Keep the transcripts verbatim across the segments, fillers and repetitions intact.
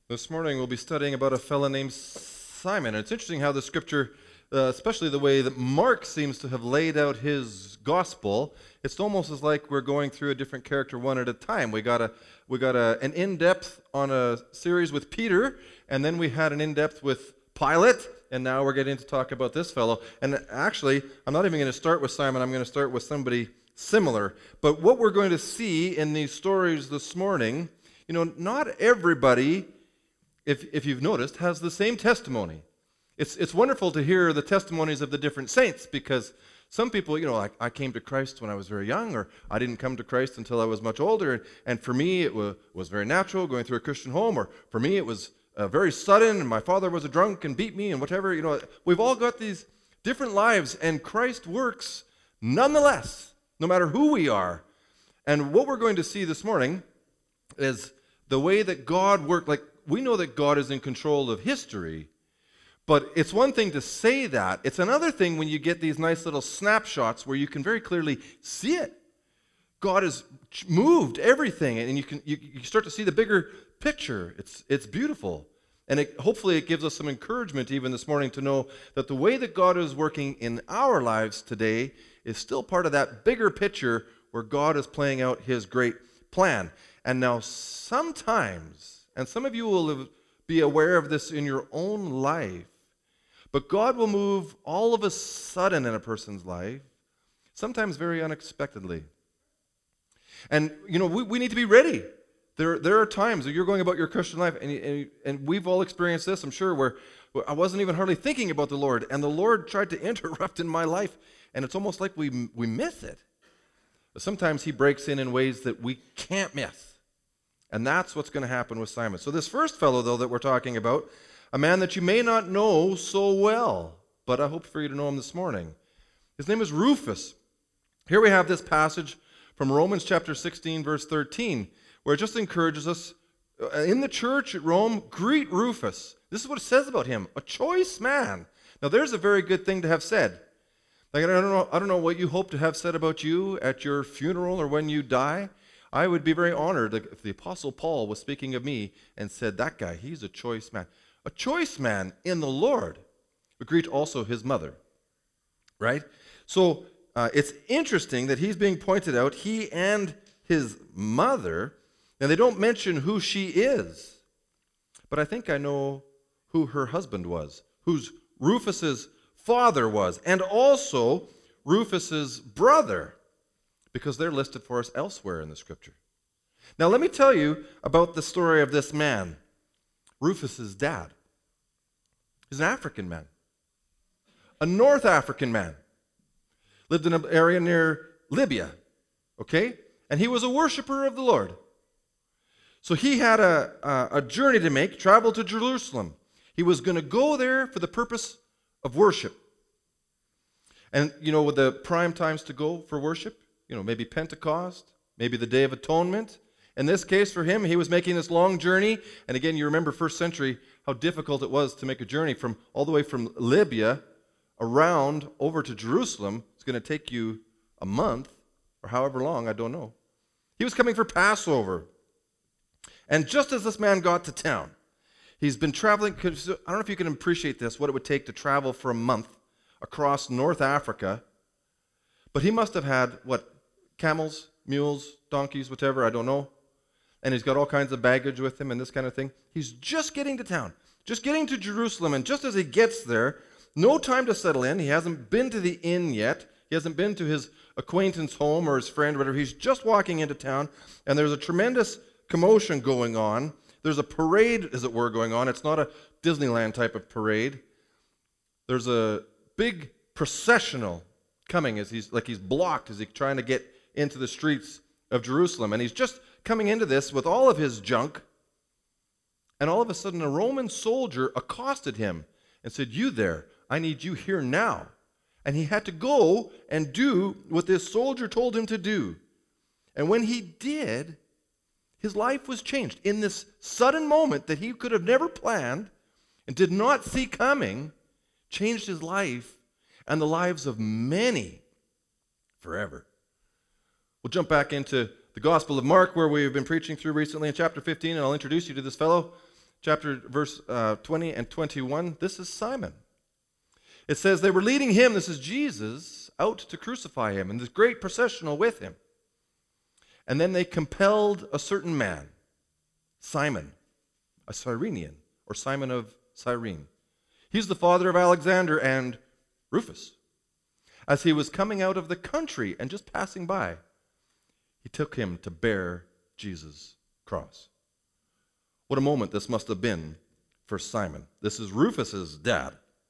This morning we'll be studying about a fellow named Simon. It's interesting how the scripture, uh, especially the way that Mark seems to have laid out his gospel, it's almost as like we're going through a different character one at a time. We got a we got a, an in-depth on a series with Peter, and then we had an in-depth with Pilate, and now we're getting to talk about this fellow. And actually, I'm not even going to start with Simon. I'm going to start with somebody similar. But what we're going to see in these stories this morning, you know, not everybody, If, if you've noticed, has the same testimony. It's, it's wonderful to hear the testimonies of the different saints, because some people, you know, like, I came to Christ when I was very young, or I didn't come to Christ until I was much older, and, and for me it was, was very natural going through a Christian home, or for me it was uh, very sudden, and my father was a drunk and beat me and whatever. You know, we've all got these different lives, and Christ works nonetheless, no matter who we are. And what we're going to see this morning is the way that God worked. Like, we know that God is in control of history, but it's one thing to say that. It's another thing when you get these nice little snapshots where you can very clearly see it. God has moved everything, and you can you, you start to see the bigger picture. It's it's beautiful, and it, hopefully it gives us some encouragement even this morning to know that the way that God is working in our lives today is still part of that bigger picture where God is playing out His great plan. And now sometimes, and some of you will be aware of this in your own life, but God will move all of a sudden in a person's life, sometimes very unexpectedly. And, you know, we, we need to be ready. There, there are times that you're going about your Christian life, and, and, and we've all experienced this, I'm sure, where, where I wasn't even hardly thinking about the Lord, and the Lord tried to interrupt in my life, and it's almost like we, we miss it. But sometimes He breaks in in ways that we can't miss. And that's what's going to happen with Simon. So this first fellow, though, that we're talking about, a man that you may not know so well, but I hope for you to know him this morning. His name is Rufus. Here we have this passage from Romans chapter sixteen, verse thirteen, where it just encourages us, in the church at Rome, greet Rufus. This is what it says about him, a choice man. Now, there's a very good thing to have said. Like, I don't know, I don't know what you hope to have said about you at your funeral or when you die. I would be very honored if the Apostle Paul was speaking of me and said, that guy, he's a choice man. A choice man in the Lord. We greet also his mother, right? So uh, it's interesting that he's being pointed out, he and his mother, and they don't mention who she is. But I think I know who her husband was, who's Rufus's father was, and also Rufus's brother, because they're listed for us elsewhere in the scripture. Now, let me tell you about the story of this man, Rufus's dad. He's an African man, a North African man, lived in an area near Libya, okay? And he was a worshiper of the Lord. So he had a, a, a journey to make, travel to Jerusalem. He was going to go there for the purpose of worship. And, you know, with the prime times to go for worship, you know, maybe Pentecost, maybe the Day of Atonement. In this case, for him, he was making this long journey. And again, you remember first century, how difficult it was to make a journey from all the way from Libya around over to Jerusalem. It's going to take you a month or however long, I don't know. He was coming for Passover. And just as this man got to town, he's been traveling. I don't know if you can appreciate this, what it would take to travel for a month across North Africa. But he must have had, what, camels, mules, donkeys, whatever, I don't know. And he's got all kinds of baggage with him and this kind of thing. He's just getting to town, just getting to Jerusalem. And just as he gets there, no time to settle in. He hasn't been to the inn yet. He hasn't been to his acquaintance home or his friend or whatever. He's just walking into town, and there's a tremendous commotion going on. There's a parade, as it were, going on. It's not a Disneyland type of parade. There's a big processional coming as he's like he's blocked as he's trying to get into the streets of Jerusalem. And he's just coming into this with all of his junk. And all of a sudden, a Roman soldier accosted him and said, "You there, I need you here now." And he had to go and do what this soldier told him to do. And when he did, his life was changed. In this sudden moment that he could have never planned and did not see coming, changed his life and the lives of many forever. We'll jump back into the Gospel of Mark, where we've been preaching through recently in chapter fifteen, and I'll introduce you to this fellow. chapter verse uh, twenty and twenty-one, this is Simon. It says they were leading him, this is Jesus, out to crucify him, and this great processional with him. And then they compelled a certain man, Simon, a Cyrenian, or Simon of Cyrene. He's the father of Alexander and Rufus. As he was coming out of the country and just passing by, he took him to bear Jesus' cross. What a moment this must have been for Simon. This is Rufus's dad,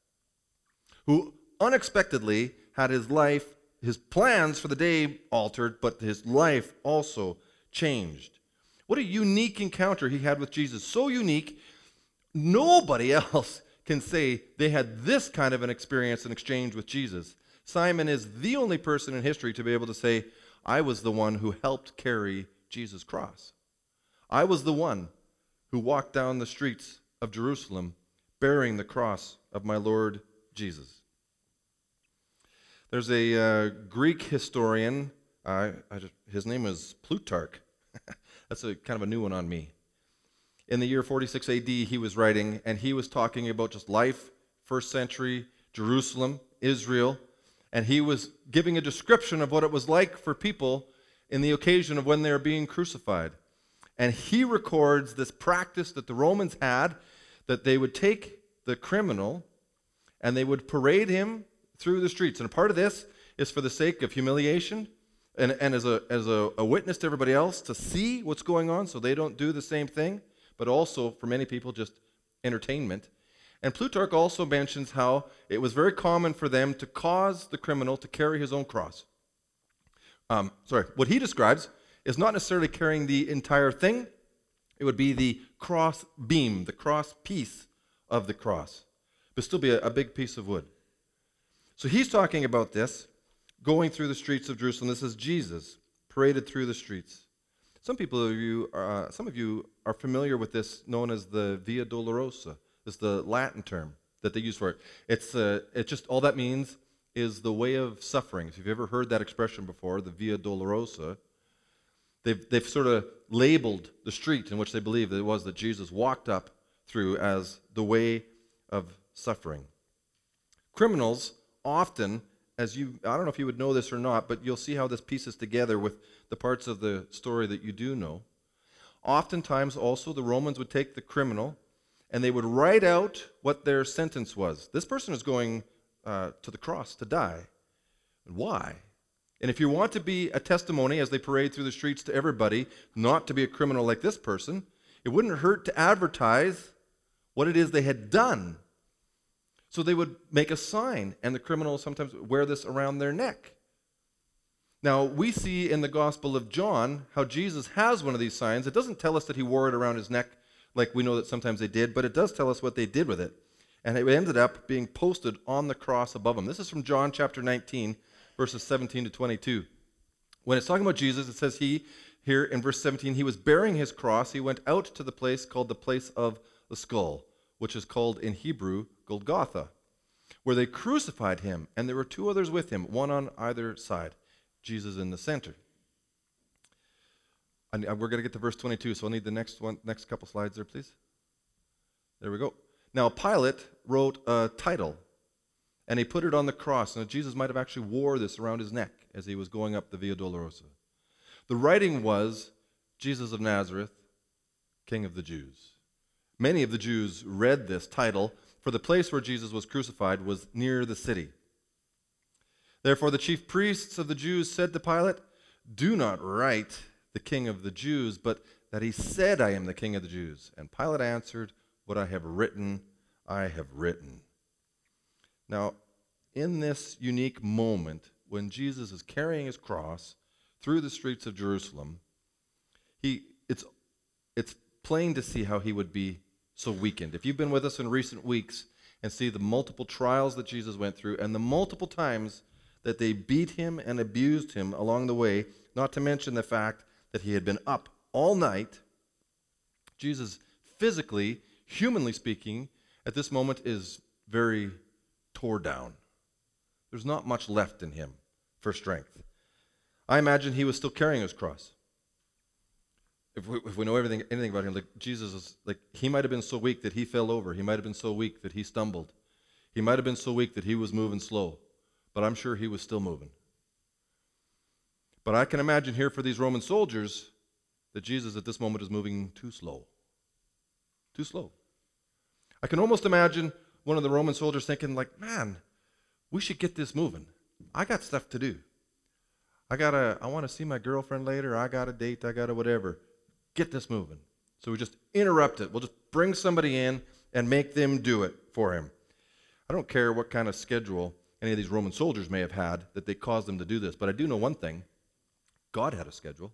who unexpectedly had his life, his plans for the day altered, but his life also changed. What a unique encounter he had with Jesus. So unique, nobody else can say they had this kind of an experience and exchange with Jesus. Simon is the only person in history to be able to say, I was the one who helped carry Jesus' cross. I was the one who walked down the streets of Jerusalem bearing the cross of my Lord Jesus. There's a uh, Greek historian, uh, I just, his name is Plutarch. That's a kind of a new one on me. In the year forty-six A D, he was writing, and he was talking about just life, first century, Jerusalem, Israel, and he was giving a description of what it was like for people in the occasion of when they were being crucified. And he records this practice that the Romans had, that they would take the criminal and they would parade him through the streets. And a part of this is for the sake of humiliation and, and as, a, as a, a witness to everybody else to see what's going on so they don't do the same thing, but also for many people just entertainment. And Plutarch also mentions how it was very common for them to cause the criminal to carry his own cross. Um, sorry, what he describes is not necessarily carrying the entire thing. It would be the cross beam, the cross piece of the cross. But still be a, a big piece of wood. So he's talking about this, going through the streets of Jerusalem. This is Jesus paraded through the streets. Some people of you, uh, some of you are familiar with this, known as the Via Dolorosa. It's the Latin term that they use for it. It's uh, it just all that means is the way of suffering. If you've ever heard that expression before, the Via Dolorosa, they've they've sort of labeled the street in which they believe that it was that Jesus walked up through as the way of suffering. Criminals often, as you, I don't know if you would know this or not, but you'll see how this pieces together with the parts of the story that you do know. Oftentimes also the Romans would take the criminal and they would write out what their sentence was. This person is going uh, to the cross to die. Why? And if you want to be a testimony as they parade through the streets to everybody, not to be a criminal like this person, it wouldn't hurt to advertise what it is they had done. So they would make a sign, and the criminals sometimes wear this around their neck. Now, we see in the Gospel of John how Jesus has one of these signs. It doesn't tell us that he wore it around his neck like we know that sometimes they did, but it does tell us what they did with it. And it ended up being posted on the cross above him. This is from John chapter nineteen, verses seventeen to twenty-two. When it's talking about Jesus, it says he, here in verse seventeen, he was bearing his cross. He went out to the place called the place of the skull, which is called in Hebrew Golgotha, where they crucified him, and there were two others with him, one on either side, Jesus in the center. And we're going to get to verse twenty-two, so I'll need the next one, next couple slides there, please. There we go. Now, Pilate wrote a title, and he put it on the cross. Now, Jesus might have actually wore this around his neck as he was going up the Via Dolorosa. The writing was, Jesus of Nazareth, King of the Jews. Many of the Jews read this title, for the place where Jesus was crucified was near the city. Therefore, the chief priests of the Jews said to Pilate, "Do not write the King of the Jews, but that he said, 'I am the King of the Jews.' And Pilate answered, 'What I have written, I have written.'" Now, in this unique moment, when Jesus is carrying his cross through the streets of Jerusalem, he it's it's plain to see how he would be so weakened. If you've been with us in recent weeks and see the multiple trials that Jesus went through and the multiple times that they beat him and abused him along the way, not to mention the fact that he had been up all night, Jesus physically, humanly speaking, at this moment is very tore down. There's not much left in him for strength. I imagine he was still carrying his cross. if we, if we know everything, anything about him, like Jesus is, like he might have been so weak that he fell over. He might have been so weak that he stumbled. He might have been so weak that he was moving slow, but I'm sure he was still moving. But I can imagine here for these Roman soldiers that Jesus at this moment is moving too slow. Too slow. I can almost imagine one of the Roman soldiers thinking like, man, we should get this moving. I got stuff to do. I gotta, I want to see my girlfriend later. I got a date. I got a whatever. Get this moving. So we just interrupt it. We'll just bring somebody in and make them do it for him. I don't care what kind of schedule any of these Roman soldiers may have had that they caused them to do this, but I do know one thing. God had a schedule.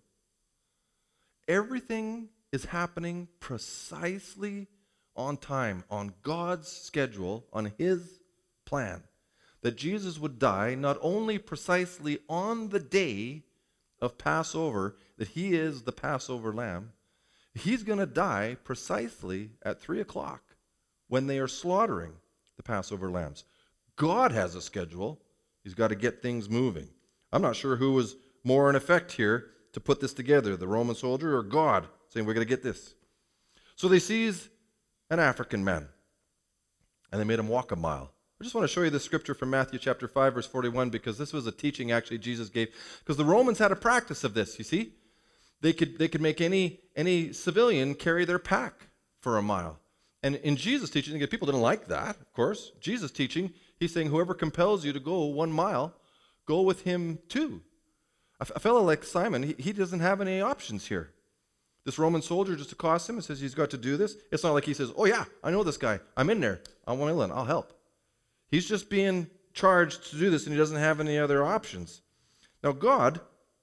Everything is happening precisely on time, on God's schedule, on his plan. That Jesus would die not only precisely on the day of Passover, that he is the Passover lamb, he's going to die precisely at three o'clock when they are slaughtering the Passover lambs. God has a schedule. He's got to get things moving. I'm not sure who was more in effect here to put this together, the Roman soldier or God, saying we're going to get this. So they seize an African man, and they made him walk a mile. I just want to show you this scripture from Matthew chapter five, verse forty-one, because this was a teaching actually Jesus gave. Because the Romans had a practice of this, you see. They could, they could make any, any civilian carry their pack for a mile. And in Jesus' teaching, again, people didn't like that, of course. Jesus' teaching, he's saying, whoever compels you to go one mile, go with him too. A, a fellow like Simon, he, he doesn't have any options here. This Roman soldier just accosts him and says he's got to do this. It's not like he says, oh yeah, I know this guy. I'm in there. I'm willing. I'll help. He's just being charged to do this, and he doesn't have any other options. Now, God,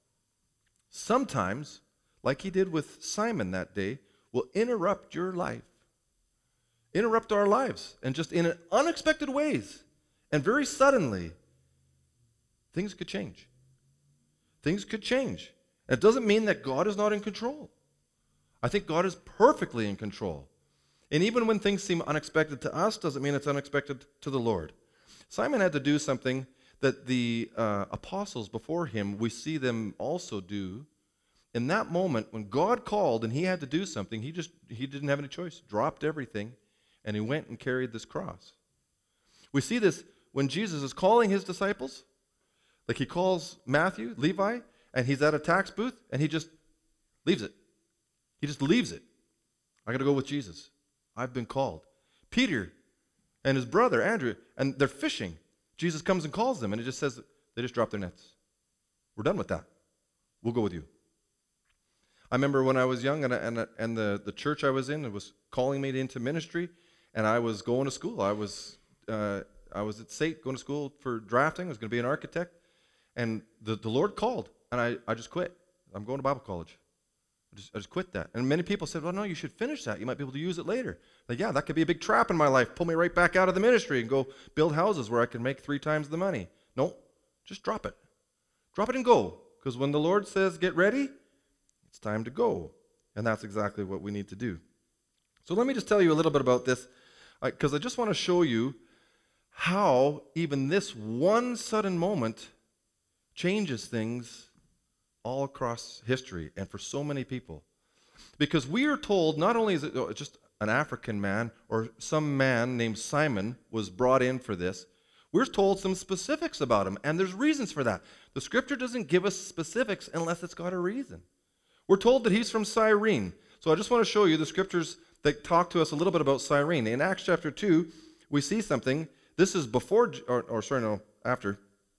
sometimes, like he did with Simon that day, will interrupt your life. Interrupt our lives, and just in unexpected ways, and very suddenly, things could change. Things could change. And it doesn't mean that God is not in control. I think God is perfectly in control. And even when things seem unexpected to us, doesn't mean it's unexpected to the Lord. Simon had to do something that the uh, apostles before him, we see them also do. In that moment, when God called and he had to do something, he just he didn't have any choice. Dropped everything, and he went and carried this cross. We see this when Jesus is calling his disciples. Like he calls Matthew, Levi, and he's at a tax booth, and he just leaves it. He just leaves it. I got to go with Jesus. I've been called. Peter and his brother, Andrew, and they're fishing. Jesus comes and calls them, and it just says they just drop their nets. We're done with that. We'll go with you. I remember when I was young, and, and, and the, the church I was in it was calling me into ministry, and I was going to school. I was uh, I was at S A T going to school for drafting. I was going to be an architect, and the, the Lord called, and I, I just quit. I'm going to Bible college. I just, I just quit that. And many people said, well, no, you should finish that. You might be able to use it later. Like, yeah, that could be a big trap in my life. Pull me right back out of the ministry and go build houses where I can make three times the money. No, just drop it. Drop it and go. Because when the Lord says, get ready, it's time to go. And that's exactly what we need to do. So let me just tell you a little bit about this, because I just want to show you how even this one sudden moment changes things all across history and for so many people. Because we are told not only is it oh, just an African man or some man named Simon was brought in for this, we're told some specifics about him, and there's reasons for that. The scripture doesn't give us specifics unless it's got a reason. We're told that he's from Cyrene. So I just want to show you the scriptures that talk to us a little bit about Cyrene. In Acts chapter two, we see something. This is before, or, or sorry, no, after.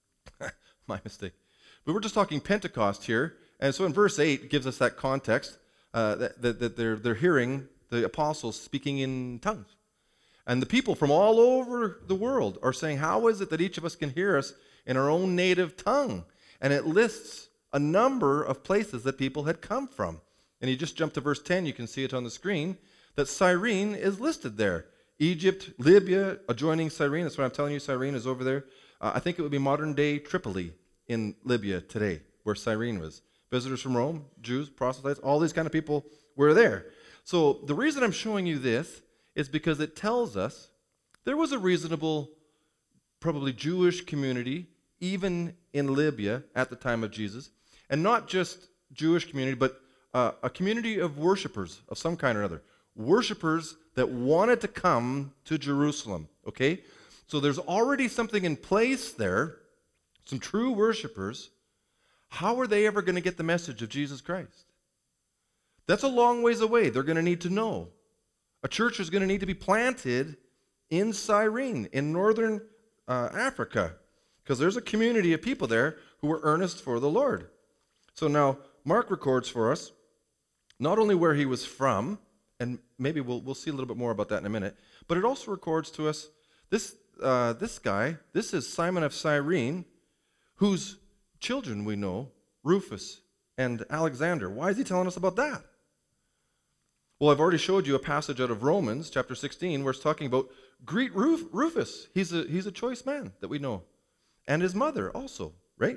My mistake. But we're just talking Pentecost here. And so in verse eight, it gives us that context uh, that, that, that they're, they're hearing the apostles speaking in tongues. And the people from all over the world are saying, how is it that each of us can hear us in our own native tongue? And it lists a number of places that people had come from. And you just jump to verse ten, you can see it on the screen, that Cyrene is listed there. Egypt, Libya, adjoining Cyrene. That's what I'm telling you, Cyrene is over there. Uh, I think it would be modern-day Tripoli in Libya today, where Cyrene was. Visitors from Rome, Jews, proselytes, all these kind of people were there. So the reason I'm showing you this is because it tells us there was a reasonable, probably Jewish community, even in Libya at the time of Jesus, and not just Jewish community, but uh, a community of worshipers of some kind or another. Worshipers that wanted to come to Jerusalem, okay? So there's already something in place there, some true worshipers. How are they ever going to get the message of Jesus Christ? That's a long ways away. They're going to need to know. A church is going to need to be planted in Cyrene, in northern uh, Africa, because there's a community of people there who were earnest for the Lord. So now, Mark records for us not only where he was from, and maybe we'll we'll see a little bit more about that in a minute, but it also records to us this uh, this guy, this is Simon of Cyrene, whose children we know, Rufus and Alexander. Why is he telling us about that? Well, I've already showed you a passage out of Romans chapter sixteen where it's talking about greet Ruf, Rufus. He's a, he's a choice man that we know. And his mother also, right?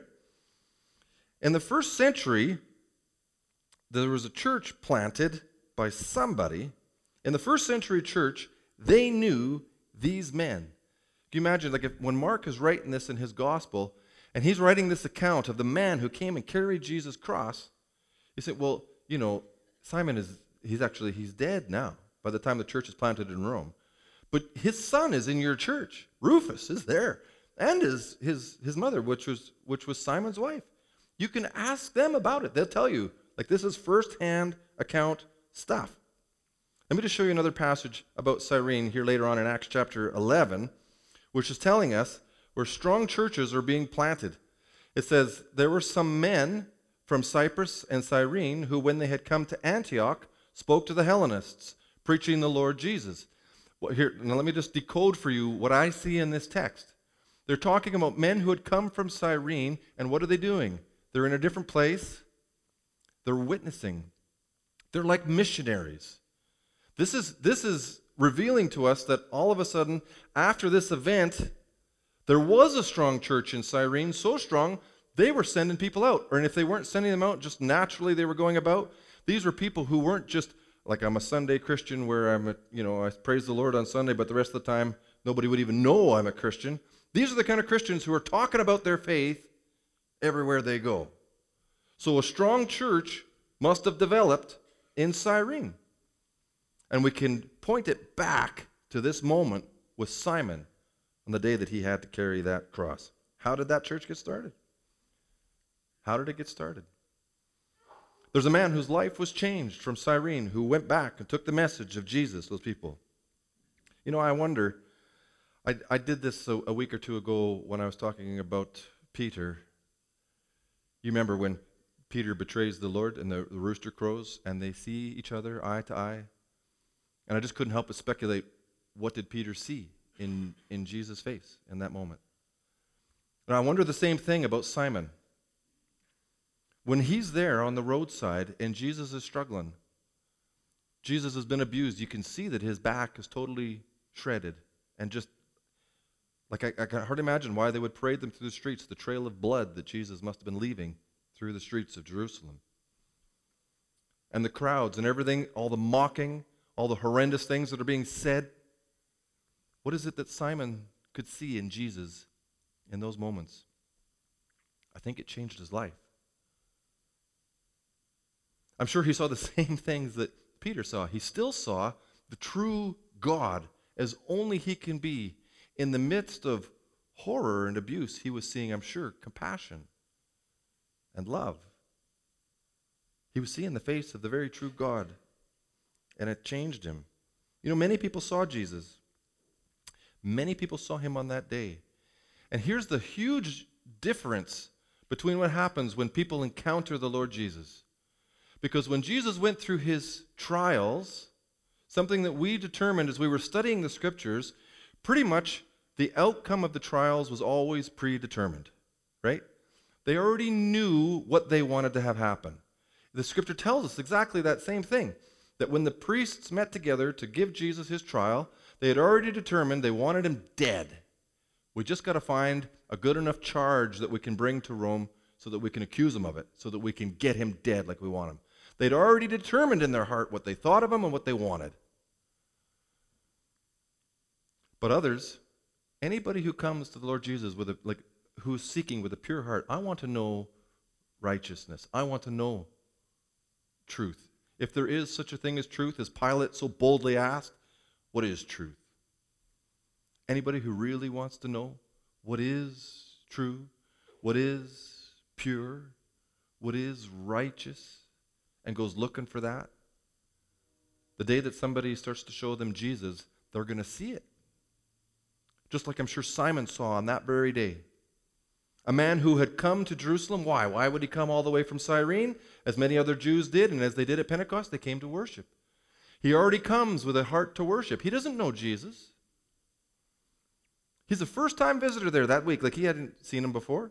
In the first century, there was a church planted by somebody. In the first century church, they knew these men. Can you imagine, like if, when Mark is writing this in his gospel, and he's writing this account of the man who came and carried Jesus' cross, you say, well, you know, Simon is, he's actually, he's dead now by the time the church is planted in Rome. But his son is in your church. Rufus is there. And his, his, his mother, which was, which was Simon's wife. You can ask them about it. They'll tell you. Like, this is first-hand account stuff. Let me just show you another passage about Cyrene here later on in Acts chapter eleven, which is telling us where strong churches are being planted. It says, there were some men from Cyprus and Cyrene who, when they had come to Antioch, spoke to the Hellenists, preaching the Lord Jesus. Well, here, now let me just decode for you what I see in this text. They're talking about men who had come from Cyrene, and what are they doing? They're in a different place. They're witnessing. They're like missionaries. This is, this is revealing to us that all of a sudden, after this event, there was a strong church in Cyrene, so strong, they were sending people out. Or if they weren't sending them out, just naturally they were going about. These were people who weren't just like, I'm a Sunday Christian where I'm, a, you know, I praise the Lord on Sunday, but the rest of the time, nobody would even know I'm a Christian. These are the kind of Christians who are talking about their faith everywhere they go. So a strong church must have developed in Cyrene. And we can point it back to this moment with Simon on the day that he had to carry that cross. How did that church get started? How did it get started? There's a man whose life was changed from Cyrene who went back and took the message of Jesus to those people. You know, I wonder, I, I did this a, a week or two ago when I was talking about Peter. You remember when Peter betrays the Lord and the, the rooster crows and they see each other eye to eye? And I just couldn't help but speculate, what did Peter see in, in Jesus' face in that moment? And I wonder the same thing about Simon. When he's there on the roadside and Jesus is struggling, Jesus has been abused, you can see that his back is totally shredded. And just, like I, I can hardly imagine why they would parade them through the streets, the trail of blood that Jesus must have been leaving through the streets of Jerusalem. And the crowds and everything, all the mocking, all the horrendous things that are being said. What is it that Simon could see in Jesus in those moments? I think it changed his life. I'm sure he saw the same things that Peter saw. He still saw the true God as only he can be. In the midst of horror and abuse, he was seeing, I'm sure, compassion and love. He was seeing the face of the very true God, and it changed him. You know, many people saw Jesus. Many people saw him on that day. And here's the huge difference between what happens when people encounter the Lord Jesus. Because when Jesus went through his trials, something that we determined as we were studying the scriptures, pretty much the outcome of the trials was always predetermined, right? They already knew what they wanted to have happen. The scripture tells us exactly that same thing, that when the priests met together to give Jesus his trial, they had already determined they wanted him dead. We just got to find a good enough charge that we can bring to Rome so that we can accuse him of it, so that we can get him dead like we want him. They'd already determined in their heart what they thought of him and what they wanted. But others, anybody who comes to the Lord Jesus with a, like, who's seeking with a pure heart, I want to know righteousness. I want to know truth? If there is such a thing as truth, as Pilate so boldly asked, what is truth? Anybody who really wants to know what is true, what is pure, what is righteous, and goes looking for that, the day that somebody starts to show them Jesus, they're going to see it. Just like I'm sure Simon saw on that very day. A man who had come to Jerusalem. Why? Why would he come all the way from Cyrene? As many other Jews did, and as they did at Pentecost, they came to worship. He already comes with a heart to worship. He doesn't know Jesus. He's a first-time visitor there that week, like he hadn't seen him before.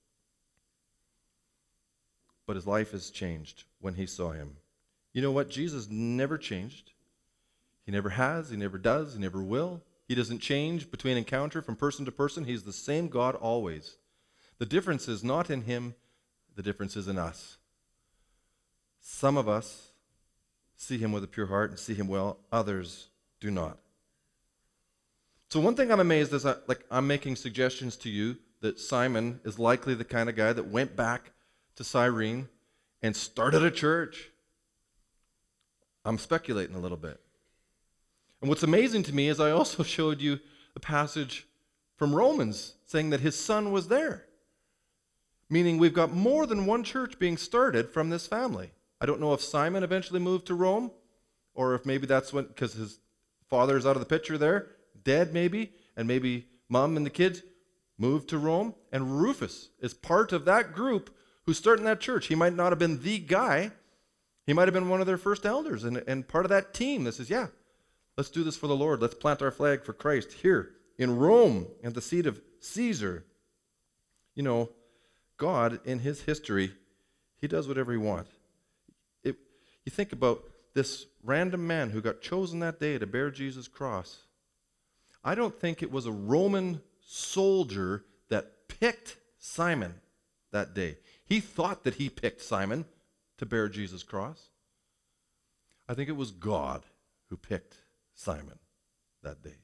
But his life has changed when he saw him. You know what? Jesus never changed. He never has, he never does, he never will. He doesn't change between encounter from person to person. He's the same God always. The difference is not in him, the difference is in us. Some of us see him with a pure heart and see him well, others do not. So one thing I'm amazed is, I, like I'm making suggestions to you that Simon is likely the kind of guy that went back to Cyrene and started a church. I'm speculating a little bit. And what's amazing to me is I also showed you a passage from Romans saying that his son was there. Meaning we've got more than one church being started from this family. I don't know if Simon eventually moved to Rome, or if maybe that's when, because his father's out of the picture there, dead maybe, and maybe mom and the kids moved to Rome, and Rufus is part of that group who's starting that church. He might not have been the guy. He might have been one of their first elders and, and part of that team that says, yeah, let's do this for the Lord. Let's plant our flag for Christ here in Rome at the seat of Caesar. You know, God, in his history, he does whatever he wants. It, you think about this random man who got chosen that day to bear Jesus' cross. I don't think it was a Roman soldier that picked Simon that day. He thought that he picked Simon to bear Jesus' cross. I think it was God who picked Simon that day.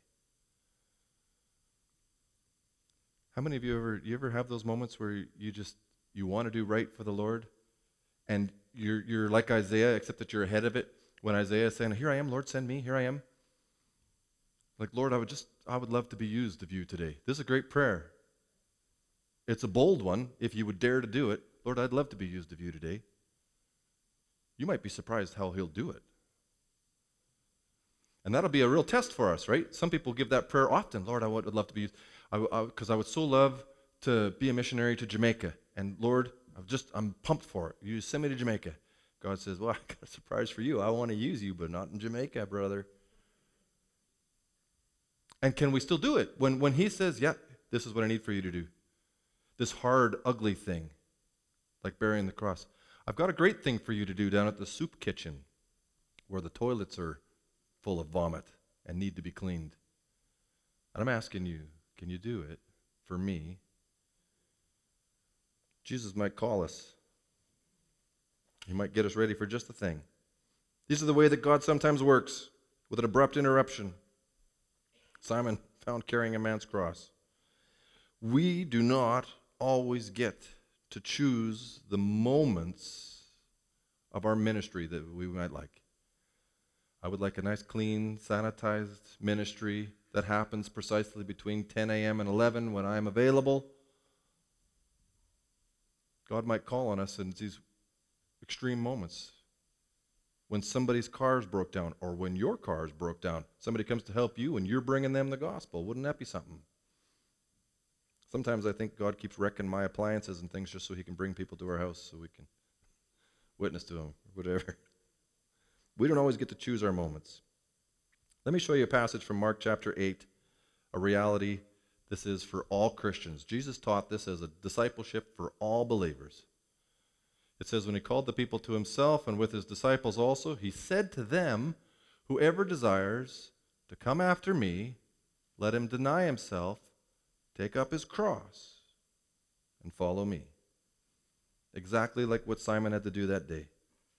How many of you ever you ever have those moments where you just you want to do right for the Lord, and you're you're like Isaiah, except that you're ahead of it? When Isaiah is saying, "Here I am, Lord, send me. Here I am." Like, Lord, I would just I would love to be used of you today. This is a great prayer. It's a bold one if you would dare to do it. Lord, I'd love to be used of you today. You might be surprised how he'll do it. And that'll be a real test for us, right? Some people give that prayer often. Lord, I would I'd love to be used. Because I, I, I would so love to be a missionary to Jamaica. And Lord, I'm just, I'm pumped for it. You send me to Jamaica. God says, well, I got a surprise for you. I want to use you, but not in Jamaica, brother. And can we still do it? When, when he says, yeah, this is what I need for you to do. This hard, ugly thing, like bearing the cross. I've got a great thing for you to do down at the soup kitchen where the toilets are full of vomit and need to be cleaned. And I'm asking you, can you do it for me? Jesus might call us. He might get us ready for just the thing. These are the way that God sometimes works, with an abrupt interruption. Simon found carrying a man's cross. We do not always get to choose the moments of our ministry that we might like. I would like a nice, clean, sanitized ministry that happens precisely between ten a.m. and eleven when I'm available. God might call on us in these extreme moments. When somebody's car's broke down, or when your car's broke down, somebody comes to help you and you're bringing them the gospel. Wouldn't that be something? Sometimes I think God keeps wrecking my appliances and things just so he can bring people to our house so we can witness to them, or whatever. We don't always get to choose our moments. Let me show you a passage from Mark chapter eight, a reality this is for all Christians. Jesus taught this as a discipleship for all believers. It says, when he called the people to himself and with his disciples also, he said to them, whoever desires to come after me, let him deny himself, take up his cross, and follow me. Exactly like what Simon had to do that day.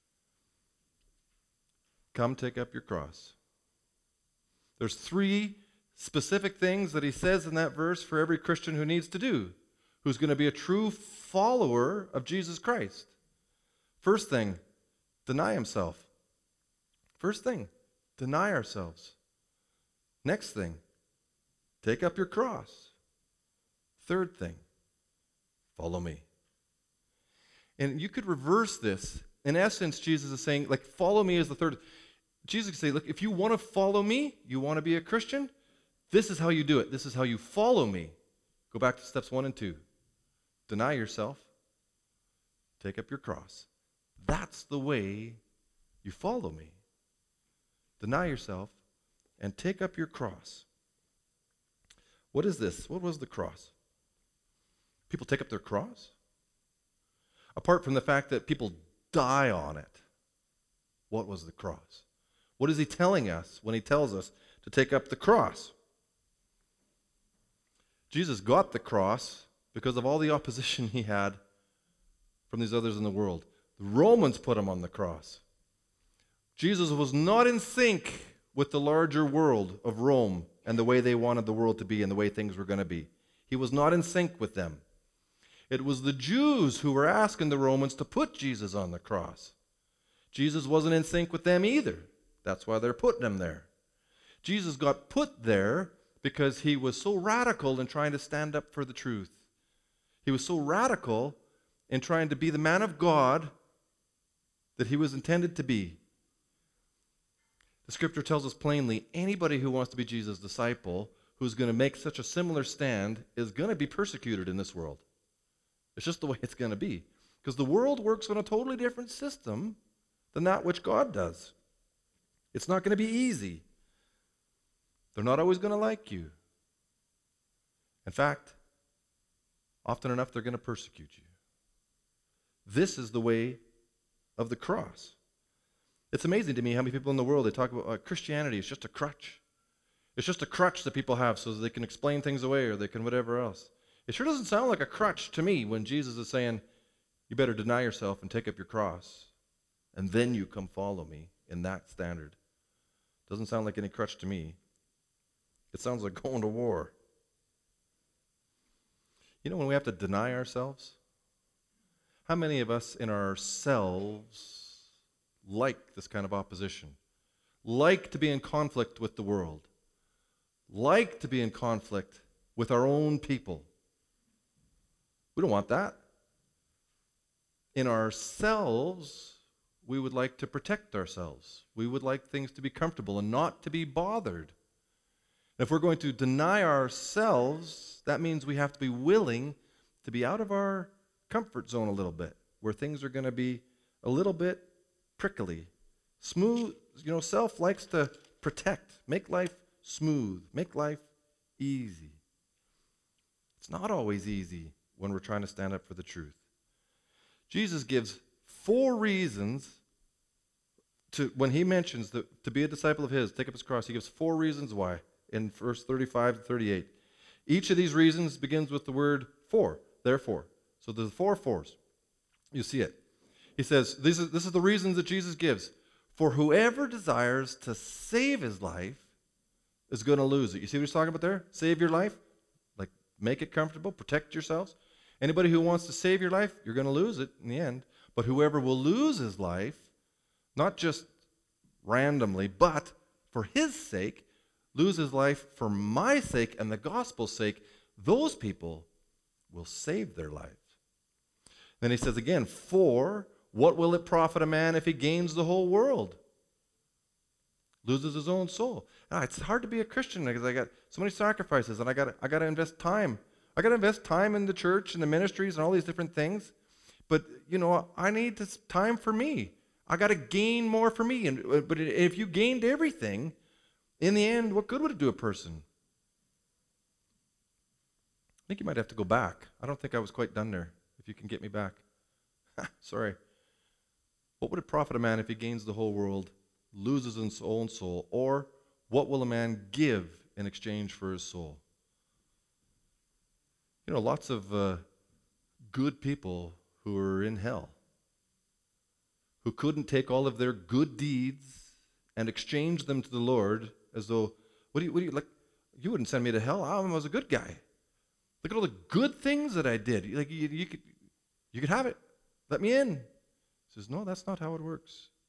Come take up your cross. There's three specific things that he says in that verse for every Christian who needs to do, who's going to be a true follower of Jesus Christ. First thing, deny himself. First thing, deny ourselves. Next thing, take up your cross. Third thing, follow me. And you could reverse this. In essence, Jesus is saying, like, follow me is the third. Jesus could say, look, if you want to follow me, you want to be a Christian, this is how you do it. This is how you follow me. Go back to steps one and two. Deny yourself. Take up your cross. That's the way you follow me. Deny yourself and take up your cross. What is this? What was the cross? People take up their cross? Apart from the fact that people die on it, what was the cross? What is he telling us when he tells us to take up the cross? Jesus got the cross because of all the opposition he had from these others in the world. The Romans put him on the cross. Jesus was not in sync with the larger world of Rome and the way they wanted the world to be and the way things were going to be. He was not in sync with them. It was the Jews who were asking the Romans to put Jesus on the cross. Jesus wasn't in sync with them either. That's why they're putting him there. Jesus got put there because he was so radical in trying to stand up for the truth. He was so radical in trying to be the man of God that he was intended to be. The scripture tells us plainly, anybody who wants to be Jesus' disciple, who's going to make such a similar stand, is going to be persecuted in this world. It's just the way it's going to be. Because the world works on a totally different system than that which God does. It's not going to be easy. They're not always going to like you. In fact, often enough, they're going to persecute you. This is the way of the cross. It's amazing to me how many people in the world, they talk about uh, Christianity is just a crutch. It's just a crutch that people have so that they can explain things away or they can whatever else. It sure doesn't sound like a crutch to me when Jesus is saying, you better deny yourself and take up your cross, and then you come follow me in that standard. Doesn't sound like any crutch to me. It sounds like going to war. You know when we have to deny ourselves? How many of us in ourselves like this kind of opposition? Like to be in conflict with the world? Like to be in conflict with our own people? We don't want that. In ourselves, we would like to protect ourselves. We would like things to be comfortable and not to be bothered. And if we're going to deny ourselves, that means we have to be willing to be out of our comfort zone a little bit, where things are going to be a little bit prickly. Smooth, you know, self likes to protect, make life smooth, make life easy. It's not always easy when we're trying to stand up for the truth. Jesus gives four reasons to, when he mentions that to be a disciple of his, take up his cross, he gives four reasons why in verse thirty-five to thirty-eight. Each of these reasons begins with the word for, therefore. So there's four fours. You see it. He says, this is, this is the reasons that Jesus gives. For whoever desires to save his life is going to lose it. You see what he's talking about there? Save your life. Like, make it comfortable. Protect yourselves. Anybody who wants to save your life, you're going to lose it in the end. But whoever will lose his life, not just randomly, but for his sake, lose his life for my sake and the gospel's sake, those people will save their lives. Then he says again, for what will it profit a man if he gains the whole world? Loses his own soul. Now, it's hard to be a Christian because I got so many sacrifices and I got I got to invest time. I got to invest time in the church and the ministries and all these different things. But, you know, I need this time for me. I got to gain more for me. And but if you gained everything, in the end, what good would it do a person? I think you might have to go back. I don't think I was quite done there. If you can get me back. Sorry. What would it profit a man if he gains the whole world, loses his own soul? Or what will a man give in exchange for his soul? You know, lots of uh, good people who are in hell, who couldn't take all of their good deeds and exchange them to the Lord as though, what do you, what do you, like, you wouldn't send me to hell. I was a good guy. Look at all the good things that I did. Like, you, you could, you could have it. Let me in. He says, no, that's not how it works.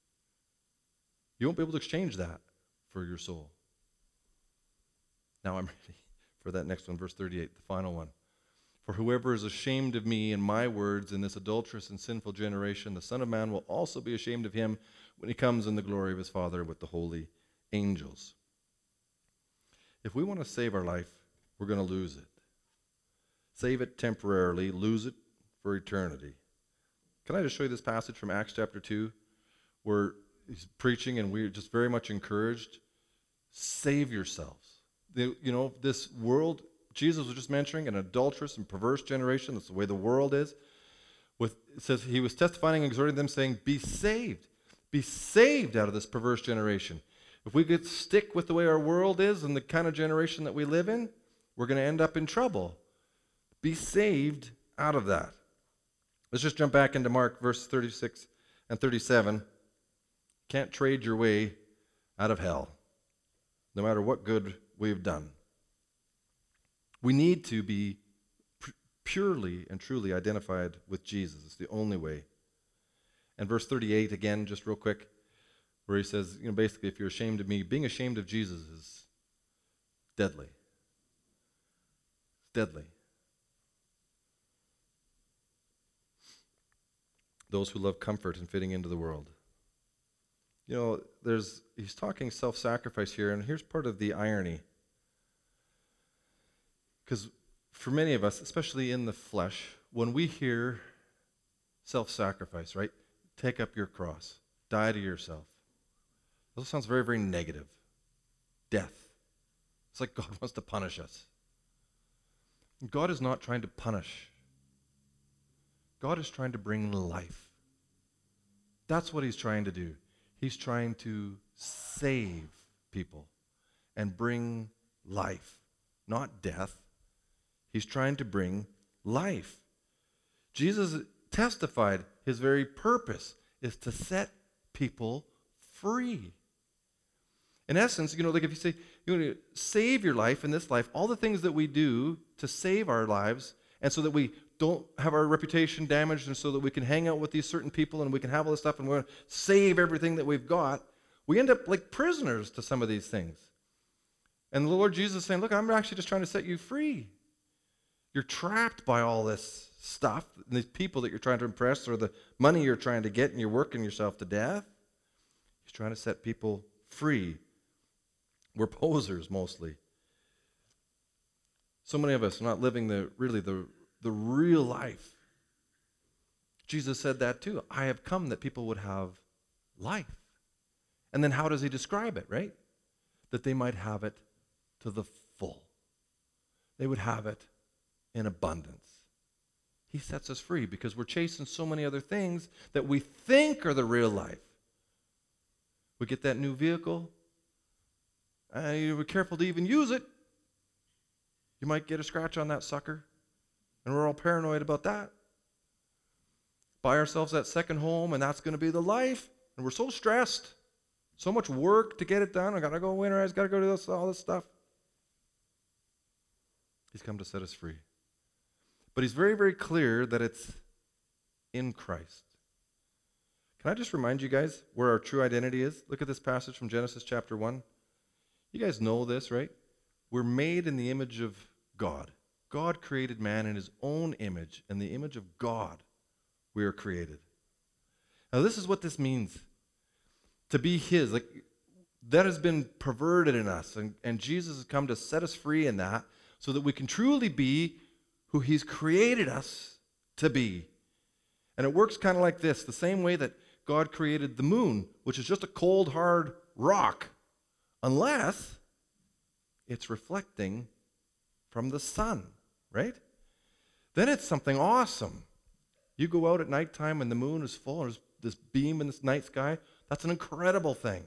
You won't be able to exchange that for your soul. Now I'm ready for that next one, verse thirty-eight, the final one. For whoever is ashamed of me and my words in this adulterous and sinful generation, the Son of Man will also be ashamed of him when he comes in the glory of his Father with the holy angels. If we want to save our life, we're going to lose it. Save it temporarily, lose it for eternity. Can I just show you this passage from Acts chapter two, where he's preaching and we're just very much encouraged? Save yourselves. The, you know, this world, Jesus was just mentioning an adulterous and perverse generation. That's the way the world is. With, it says he was testifying and exhorting them, saying, be saved. Be saved out of this perverse generation. If we could stick with the way our world is and the kind of generation that we live in, we're going to end up in trouble. Be saved out of that. Let's just jump back into Mark, verse thirty-six and thirty-seven. Can't trade your way out of hell, no matter what good we've done. We need to be purely and truly identified with Jesus. It's the only way. And verse thirty-eight, again, just real quick, where he says, you know, basically, if you're ashamed of me, being ashamed of Jesus is deadly. It's deadly. Those who love comfort and fitting into the world. You know, there's he's talking self-sacrifice here, and here's part of the irony. Because for many of us, especially in the flesh, when we hear self-sacrifice, right? Take up your cross. Die to yourself. That sounds very, very negative. Death. It's like God wants to punish us. God is not trying to punish. God is trying to bring life. That's what he's trying to do. He's trying to save people and bring life, not death. He's trying to bring life. Jesus testified his very purpose is to set people free. In essence, you know, like if you say, you want to save your life in this life, all the things that we do to save our lives, and so that we don't have our reputation damaged, and so that we can hang out with these certain people and we can have all this stuff and we're going to save everything that we've got, we end up like prisoners to some of these things. And the Lord Jesus is saying, look, I'm actually just trying to set you free. You're trapped by all this stuff, and these people that you're trying to impress, or the money you're trying to get, and you're working yourself to death. He's trying to set people free. We're posers mostly. So many of us are not living the really the, the real life. Jesus said that too. I have come that people would have life. And then how does he describe it, right? That they might have it to the full. They would have it in abundance. He sets us free because we're chasing so many other things that we think are the real life. We get that new vehicle. Uh, you be careful to even use it. You might get a scratch on that sucker. And we're all paranoid about that. Buy ourselves that second home, and that's going to be the life. And we're so stressed. So much work to get it done. I got to go winterize, got to go do this, all this stuff. He's come to set us free. But he's very, very clear that it's in Christ. Can I just remind you guys where our true identity is? Look at this passage from Genesis chapter one. You guys know this, right? We're made in the image of God. God created man in his own image. In the image of God, we are created. Now, this is what this means. To be his. Like, that has been perverted in us. And, and Jesus has come to set us free in that so that we can truly be who he's created us to be. And it works kind of like this. The same way that God created the moon, which is just a cold, hard rock. Unless it's reflecting from the sun, right? Then it's something awesome. You go out at nighttime and the moon is full, there's this beam in this night sky, that's an incredible thing.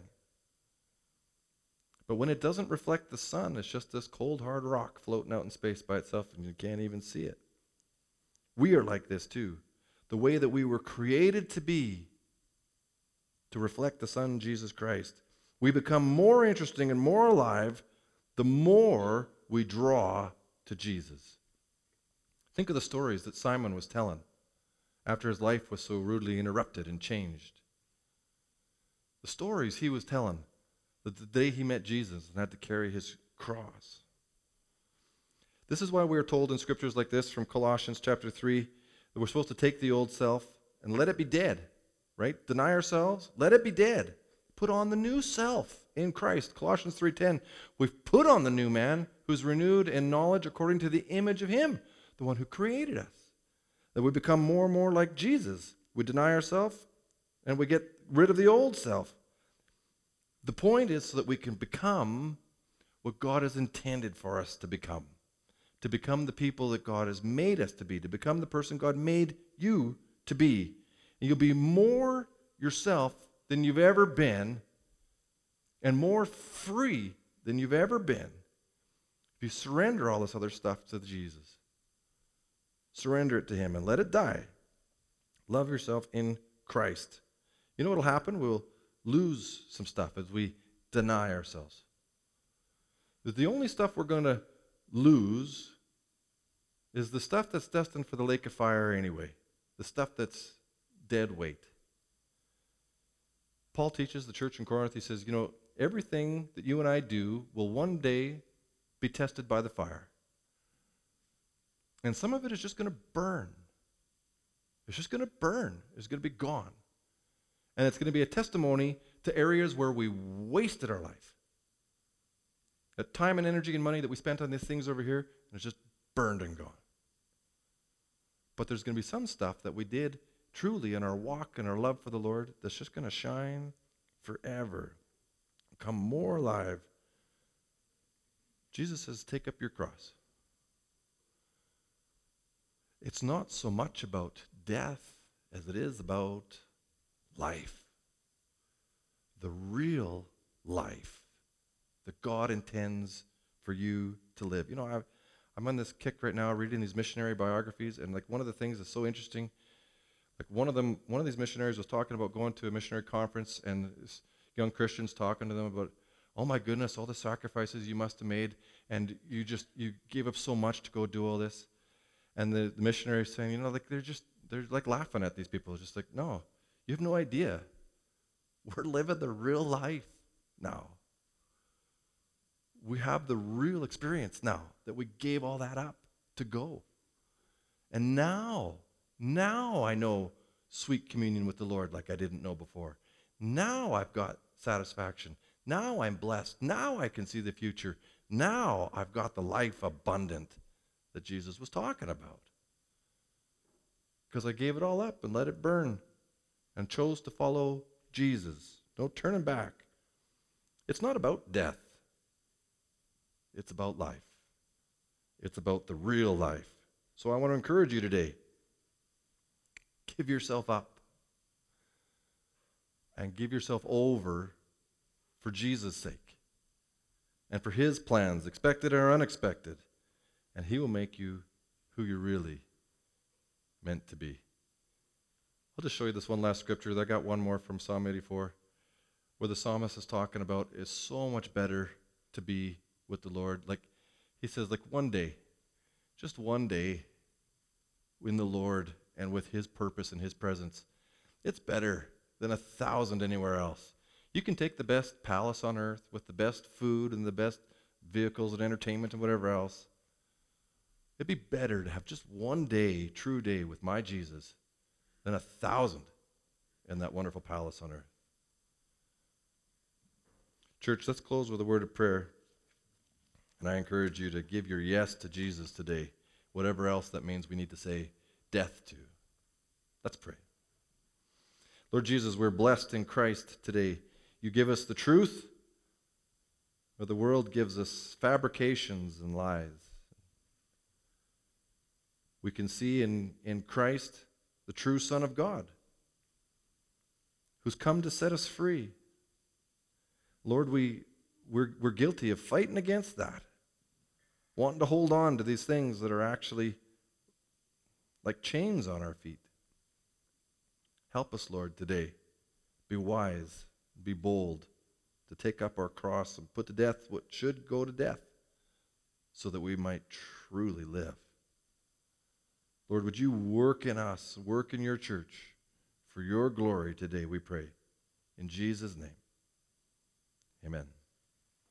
But when it doesn't reflect the sun, it's just this cold, hard rock floating out in space by itself, and you can't even see it. We are like this too. The way that we were created to be, to reflect the Son, Jesus Christ. We become more interesting and more alive the more we draw to Jesus. Think of the stories that Simon was telling after his life was so rudely interrupted and changed. The stories he was telling, that the day he met Jesus and had to carry his cross. This is why we are told in scriptures like this from Colossians chapter three that we're supposed to take the old self and let it be dead, right? Deny ourselves, let it be dead. Put on the new self in Christ. Colossians three ten, we've put on the new man who's renewed in knowledge according to the image of him, the one who created us. That we become more and more like Jesus. We deny ourselves and we get rid of the old self. The point is so that we can become what God has intended for us to become. To become the people that God has made us to be. To become the person God made you to be. And you'll be more yourself than you've ever been, and more free than you've ever been if you surrender all this other stuff to Jesus. Surrender it to him and let it die. Love yourself in Christ. You know what will happen? We'll lose some stuff as we deny ourselves. But the only stuff we're going to lose is the stuff that's destined for the lake of fire anyway. The stuff that's dead weight. Paul teaches the church in Corinth, he says, you know, everything that you and I do will one day be tested by the fire. And some of it is just going to burn. It's just going to burn. It's going to be gone. And it's going to be a testimony to areas where we wasted our life. That time and energy and money that we spent on these things over here, and it's just burned and gone. But there's going to be some stuff that we did truly in our walk and our love for the Lord that's just going to shine forever. Become more alive. Jesus says, take up your cross. It's not so much about death as it is about life. The real life that God intends for you to live. You know, I've, I'm on this kick right now reading these missionary biographies, and like one of the things that's so interesting, like one of them, one of these missionaries was talking about going to a missionary conference, and this young Christians talking to them about, oh my goodness, all the sacrifices you must have made, and you just, you gave up so much to go do all this. And the, the missionary is saying, you know, like they're just, they're like laughing at these people. It's just like, no, you have no idea. We're living the real life now. We have the real experience now that we gave all that up to go. And now, now I know sweet communion with the Lord like I didn't know before. Now I've got satisfaction. Now I'm blessed. Now I can see the future. Now I've got the life abundant that Jesus was talking about. Because I gave it all up and let it burn and chose to follow Jesus. No turning back. It's not about death. It's about life. It's about the real life. So I want to encourage you today. Give yourself up. And give yourself over for Jesus' sake. And for his plans, expected or unexpected. And he will make you who you're really meant to be. I'll just show you this one last scripture. I got one more from Psalm eighty-four, where the psalmist is talking about it's so much better to be with the Lord. Like he says, like one day, just one day in the Lord and with his purpose and his presence, it's better than a thousand anywhere else. You can take the best palace on earth with the best food and the best vehicles and entertainment and whatever else. It'd be better to have just one day, true day with my Jesus than a thousand in that wonderful palace on earth. Church, let's close with a word of prayer. And I encourage you to give your yes to Jesus today, whatever else that means we need to say death to. Let's pray. Lord Jesus, we're blessed in Christ today. You give us the truth, but the world gives us fabrications and lies. We can see in, in Christ the true Son of God, who's come to set us free. Lord, we, we're, we're guilty of fighting against that, wanting to hold on to these things that are actually like chains on our feet. Help us, Lord, today. Be wise, be bold, to take up our cross and put to death what should go to death, so that we might truly live. Lord, would you work in us, work in your church for your glory today, we pray. In Jesus' name, amen.